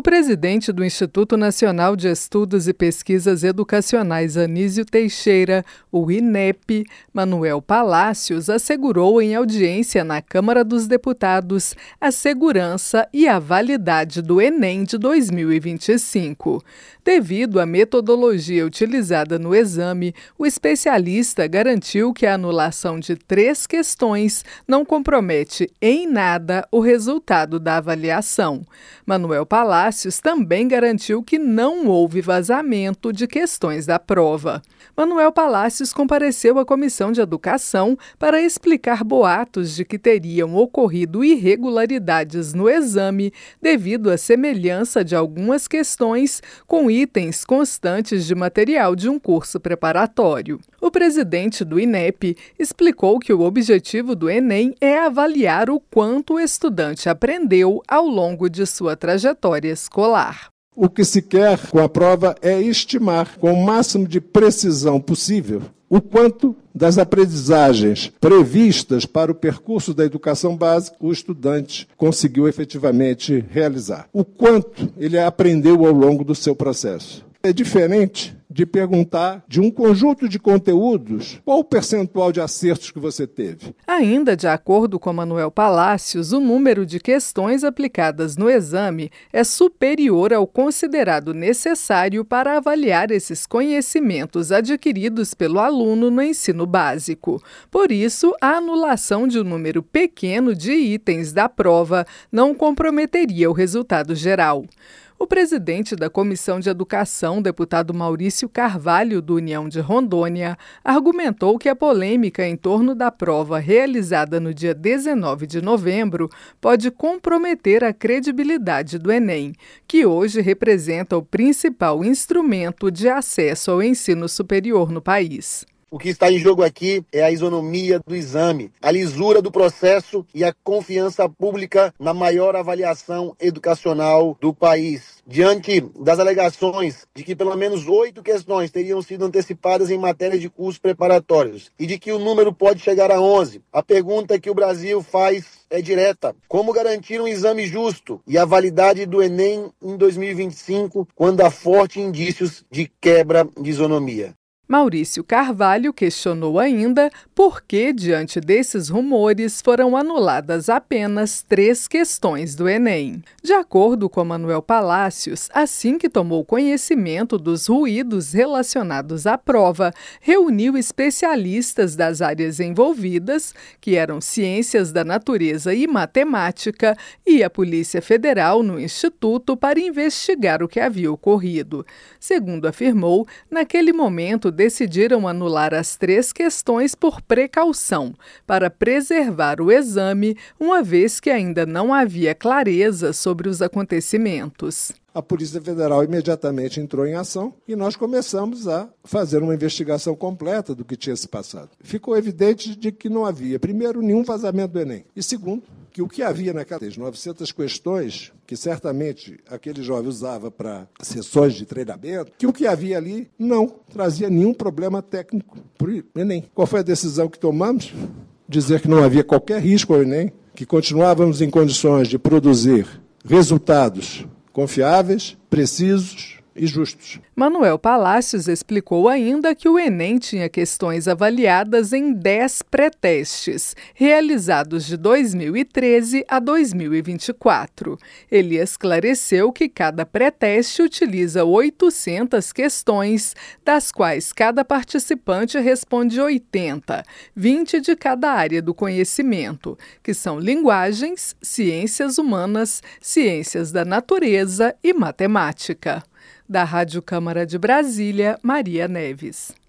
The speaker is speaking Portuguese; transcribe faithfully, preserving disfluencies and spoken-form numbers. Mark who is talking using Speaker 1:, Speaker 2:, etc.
Speaker 1: O presidente do Instituto Nacional de Estudos e Pesquisas Educacionais Anísio Teixeira, o INEP, Manuel Palácios, assegurou em audiência na Câmara dos Deputados a segurança e a validade do Enem de dois mil e vinte e cinco. Devido à metodologia utilizada no exame, o especialista garantiu que a anulação de três questões não compromete em nada o resultado da avaliação. Manuel Palácios também garantiu que não houve vazamento de questões da prova. Manuel Palácios compareceu à Comissão de Educação para explicar boatos de que teriam ocorrido irregularidades no exame devido à semelhança de algumas questões com itens constantes de material de um curso preparatório. O presidente do INEP explicou que o objetivo do Enem é avaliar o quanto o estudante aprendeu ao longo de sua trajetória escolar.
Speaker 2: O que se quer com a prova é estimar, com o máximo de precisão possível, o quanto das aprendizagens previstas para o percurso da educação básica o estudante conseguiu efetivamente realizar. O quanto ele aprendeu ao longo do seu processo. É diferente de perguntar de um conjunto de conteúdos qual o percentual de acertos que você teve.
Speaker 1: Ainda de acordo com Manuel Palácios, o número de questões aplicadas no exame é superior ao considerado necessário para avaliar esses conhecimentos adquiridos pelo aluno no ensino básico. Por isso, a anulação de um número pequeno de itens da prova não comprometeria o resultado geral. O presidente da Comissão de Educação, deputado Maurício Carvalho, do União de Rondônia, argumentou que a polêmica em torno da prova realizada no dia dezenove de novembro pode comprometer a credibilidade do Enem, que hoje representa o principal instrumento de acesso ao ensino superior no país.
Speaker 3: O que está em jogo aqui é a isonomia do exame, a lisura do processo e a confiança pública na maior avaliação educacional do país. Diante das alegações de que pelo menos oito questões teriam sido antecipadas em matéria de cursos preparatórios e de que o número pode chegar a onze, a pergunta que o Brasil faz é direta: como garantir um exame justo e a validade do Enem em dois mil e vinte e cinco quando há fortes indícios de quebra de isonomia?
Speaker 1: Maurício Carvalho questionou ainda por que, diante desses rumores, foram anuladas apenas três questões do Enem. De acordo com Manuel Palácios, assim que tomou conhecimento dos ruídos relacionados à prova, reuniu especialistas das áreas envolvidas, que eram ciências da natureza e matemática, e a Polícia Federal no Instituto para investigar o que havia ocorrido. Segundo afirmou, naquele momento decidiram anular as três questões por precaução, para preservar o exame, uma vez que ainda não havia clareza sobre os acontecimentos.
Speaker 2: A Polícia Federal imediatamente entrou em ação e nós começamos a fazer uma investigação completa do que tinha se passado. Ficou evidente de que não havia, primeiro, nenhum vazamento do Enem. E segundo, que o que havia naquelas novecentas questões, que certamente aquele jovem usava para sessões de treinamento, que o que havia ali não trazia nenhum problema técnico para o Enem. Qual foi a decisão que tomamos? Dizer que não havia qualquer risco ao Enem, que continuávamos em condições de produzir resultados confiáveis, precisos e justos.
Speaker 1: Manuel Palácios explicou ainda que o Enem tinha questões avaliadas em dez pré-testes, realizados de dois mil e treze a dois mil e vinte e quatro. Ele esclareceu que cada pré-teste utiliza oitocentas questões, das quais cada participante responde oitenta, vinte de cada área do conhecimento, que são linguagens, ciências humanas, ciências da natureza e matemática. Da Rádio Câmara de Brasília, Maria Neves.